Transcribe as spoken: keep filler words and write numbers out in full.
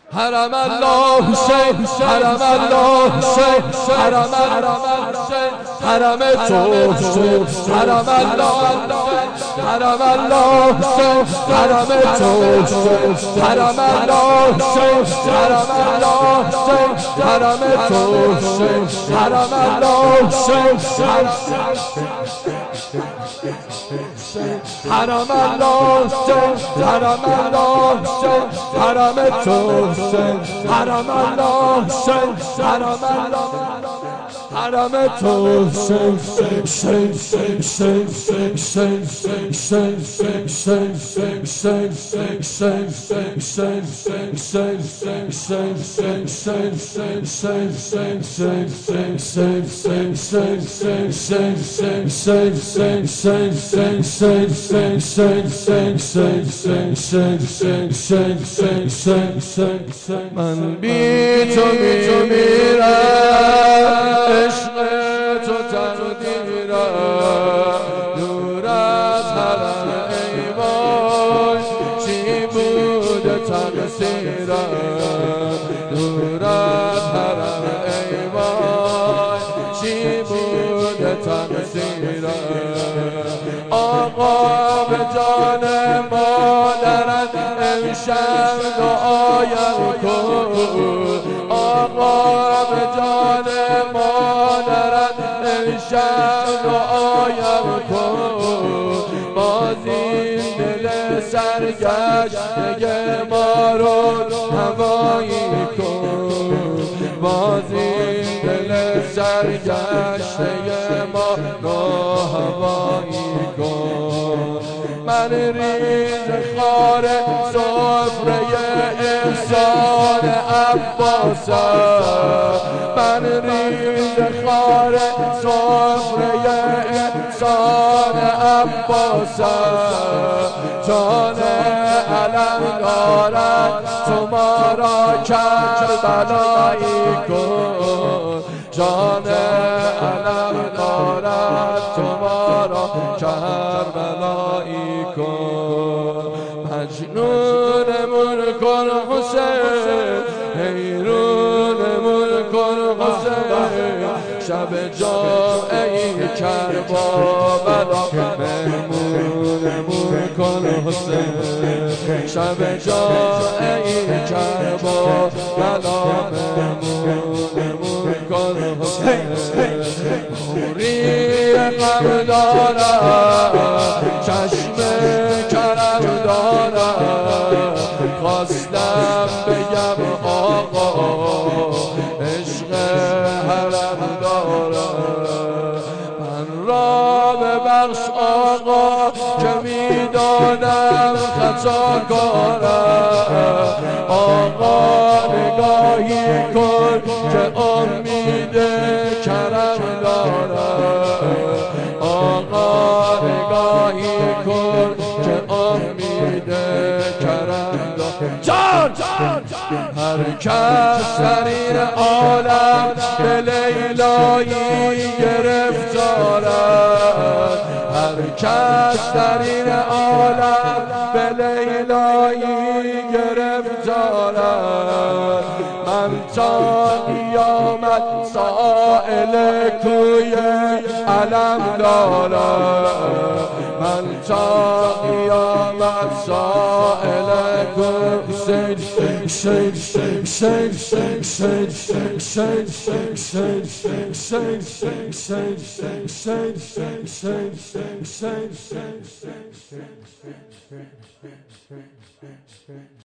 حرم الله حسین، حرم الله حسین، حرم حسین، حرم تو حسین، حرم الله، حرم الله حسین، حرم تو حسین، حرم الله حسین، حرم الله حسین، حرم تو حسین، حرم الله حسین، حرم الله حسین، حرم الله حسین، حرم تو حسین، حرم الله حسین، حرم الله، حرم تو حسین، حسین، حسین، حسین، حسین، حسین، حسین، حسین، من بی تو میمیرم، عشق تو تقدیرم، دور از حرم ای وای چی بوده تقصیرم، دور از حرم ای وای چی بوده تقصیرم. آقا به جان مادرت امشب دعایم کن، آقا به جان مادرت امشب دعایم کن، باز این دل سرگشته ما رو هوایی کن، باز این دل سرگشته ما رو هوایی کن. من ریز خار سفره احسان عباسم، من ریز خار سفره احسان عباسم، جان علم دارد تو ما را کربلایی کن، جان علم دارد تو ما را کربلایی کن. مجنونمون کن حسین، حیرونمون کن حسین، شب جمعه کربلا مهمونمون کن حسین، شب جمعه کربلا مهمونمون کن حسین. موری غم دارم، چشم کرم دارم، خواستم بگم آقا عشق حرم دارم. من را ببخش آقا که میدانم خطا کارم، آقا نگاهی کن که امید کرم دارم، آقا نگاهی کن که امید کرم دارم. جان هر کس در این عالم به لیلایی گرفتار است، هر کس در این عالم به لیلایی گرفتار است. من تا قیامت سائل کوی علم دارم، من تا قیامت سائل کوی حسین، حسین، حسین، حسین، حسین، حسین، حسین، حسین.